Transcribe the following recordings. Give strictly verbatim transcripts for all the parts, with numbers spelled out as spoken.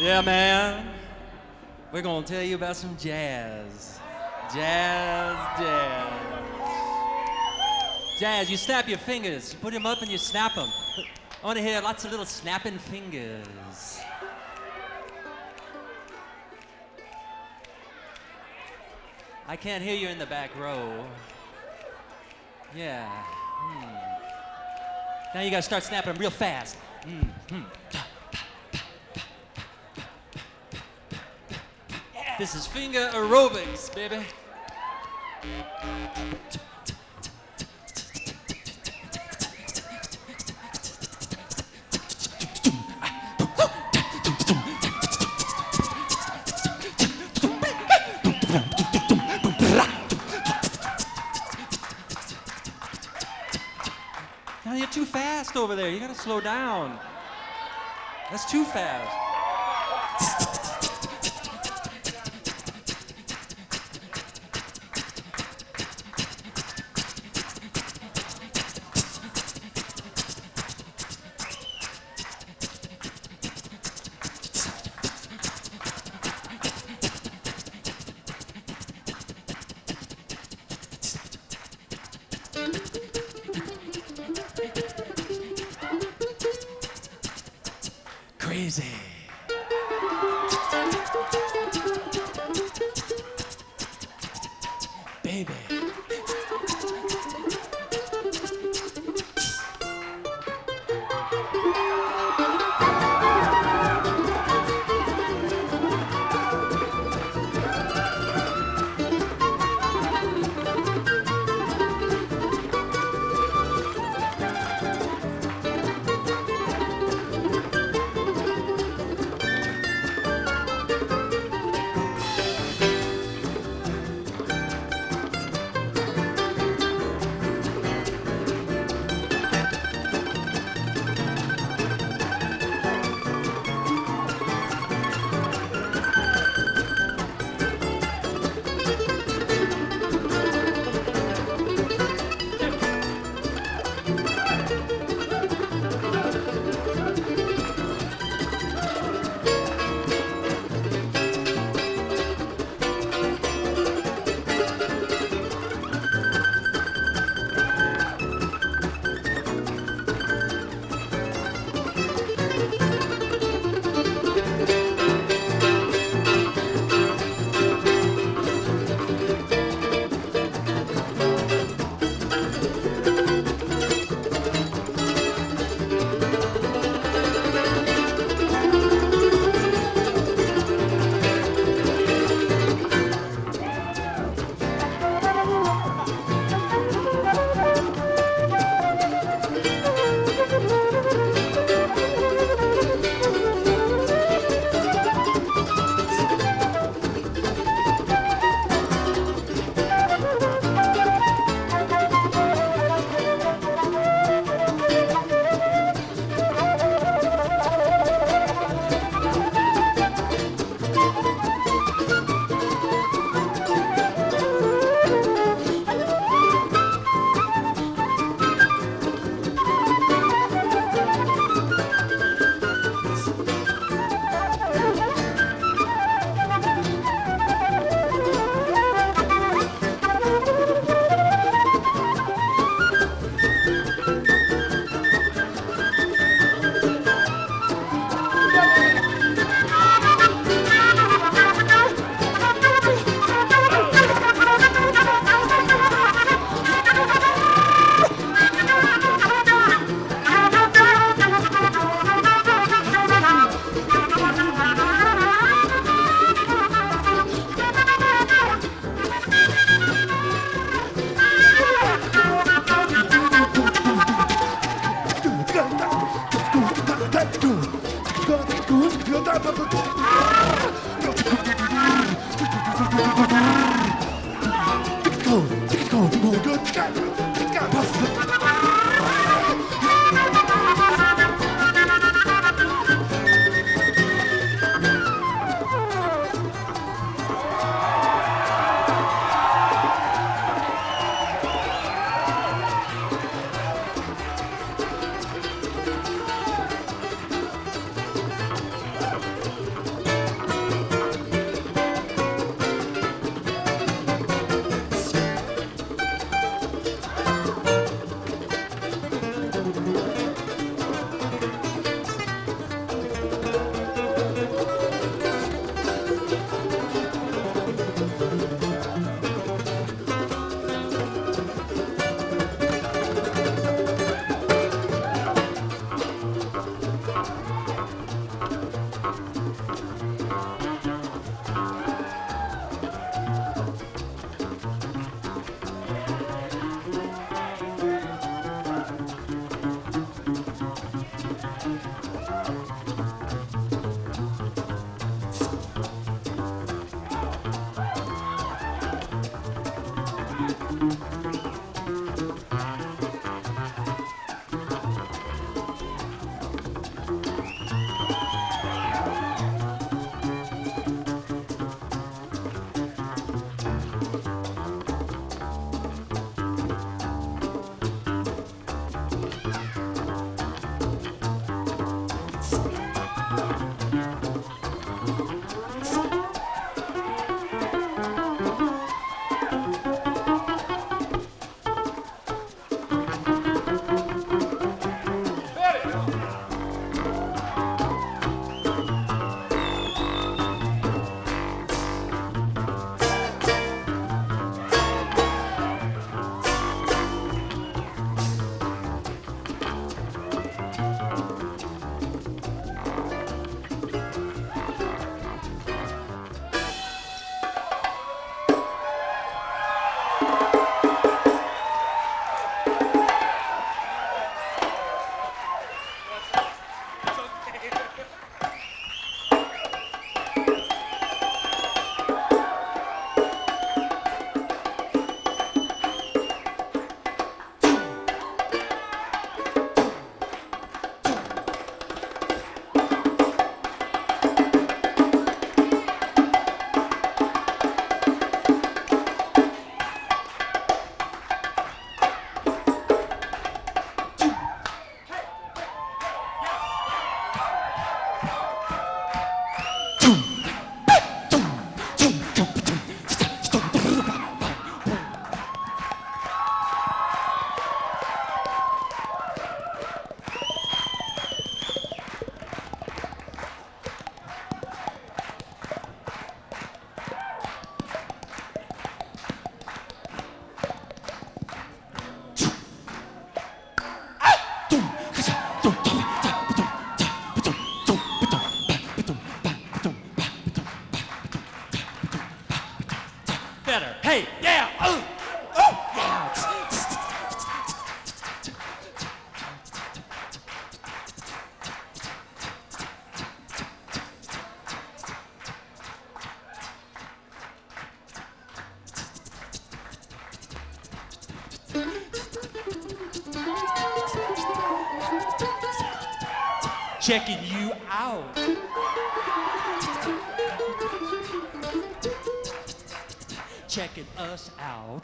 Yeah, man. We're gonna tell you about some jazz. Jazz, jazz. Jazz, you snap your fingers. You put them up and you snap them. I wanna hear lots of little snapping fingers. I can't hear you in the back row. Yeah. Hmm. Now you gotta start snapping them real fast. Mm, hmm. This is finger aerobics, baby. Now you're too fast over there. You gotta slow down. That's too fast. Crazy. Baby. checking you out. Checking us out.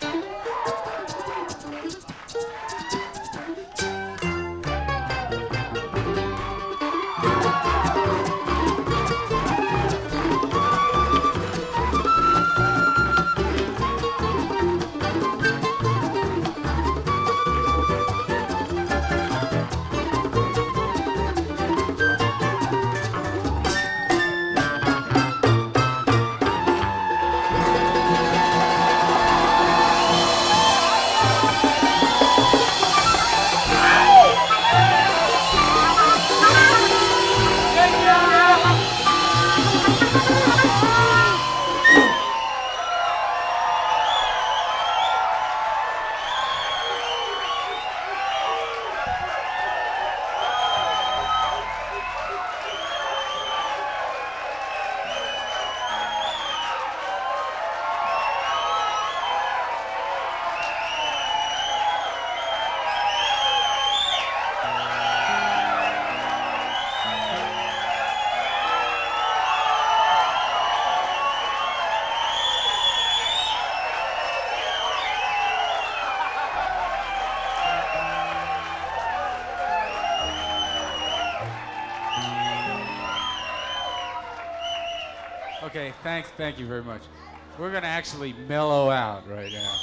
Okay, thanks, thank you very much. We're gonna actually mellow out right now.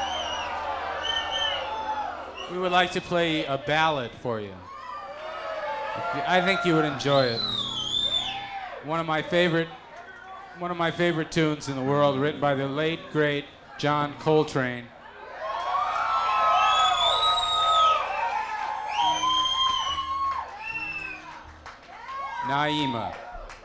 We would like to play a ballad for you. I think you would enjoy it. One of my favorite, one of my favorite tunes in the world, written by the late great John Coltrane. Naima.